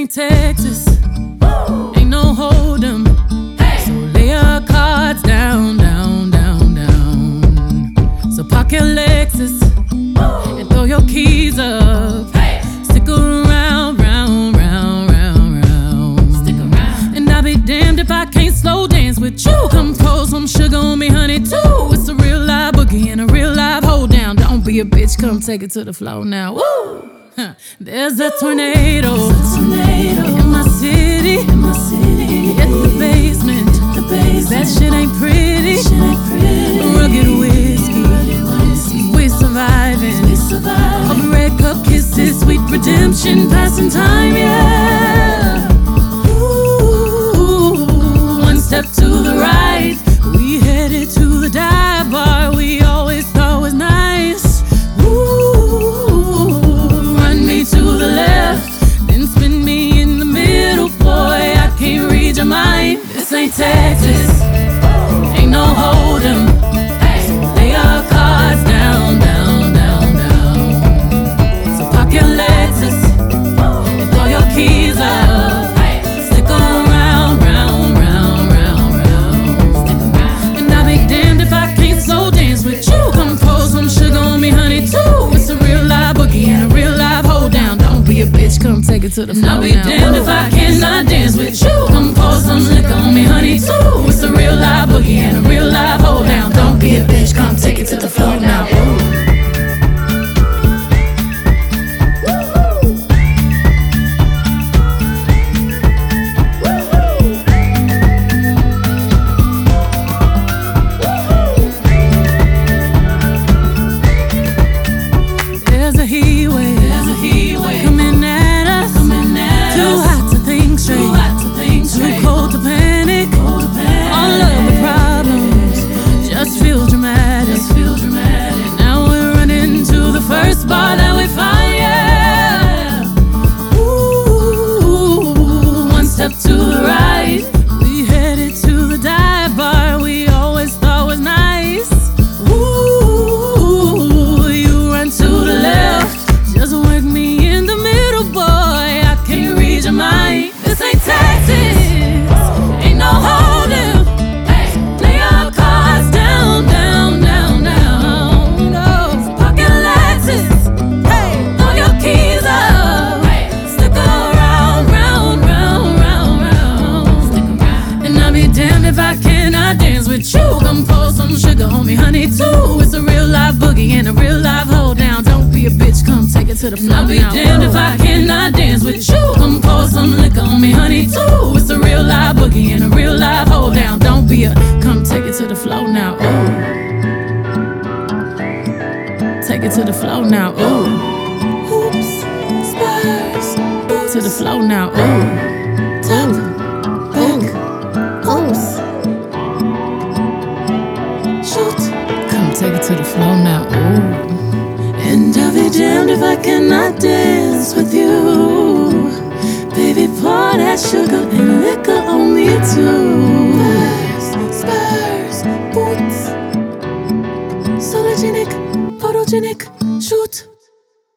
ain't Texas, ain't no hold'em. So lay your cards down, down, down, down. So park your Lexus and throw your keys up. Stick around, round, round, round, round. Stick around. And I'll be damned if I can't slow dance with you. Come pour some sugar on me, honey, too. It's a real live boogie and a real live hold down. Don't be a bitch, come take it to the floor now. Woo! There's a tornado in my city. Hit the basement. That shit ain't pretty. Rugged whiskey. We surviving. All the red cup kisses, sweet redemption, passing time, yeah. Ooh, one step to the right, we headed to the dive bar we always thought was nice. To the left, then spin me in the middle, boy, I can't read your mind. This ain't Texas, ain't no hold'em. So lay your cards down, down, down, down. So park your Lexus and throw your keys up. Stick around, round, round, round, round. And I'll be damned if I can't slow dance with you. Come pour some sugar on me, honey, too. It's a real live boogie and a real live hold down. Don't be a bitch, come take it to the floor now. I'll be damned if I cannot dance with you. Come pour some liquor on me, honey, too. It's a real live boogie and a real live hold down. Don't be a bitch, come take it to the floor now. There's a heat wave coming at us. Too hot to think straight, too cold to panic. All of the problems just feel dramatic. Now we're running to the first bar that we find, yeah. Ooh, one step to the right, we headed to the dive bar we always thought was nice. Ooh, you run to the left, just work me in the middle, boy, I can't read your mind. This ain't Texas, ain't no hold'em. Lay your cards down, down, down, down. No, park your Lexus, throw your keys up. Stick around, round, round, round, round. And I'll be damned if I cannot dance with you. Come pour some sugar on me, honey, too. It's a real live boogie and a real live hold down. Don't be a bitch, come take it to the floor. I'll be damned if I cannot dance with you. Come pour some liquor on me, honey, too. It's a real live boogie and a real live hold down. Don't be a, come take it to the floor now. Ooh, take it to the floor now. Ooh, hoops, spurs, boots. To the floor now. Ooh, top, back, oops, shoot. Come take it to the floor now. Ooh. And I'll be damned if I cannot dance with you. Baby, pour that sugar and liquor on me too.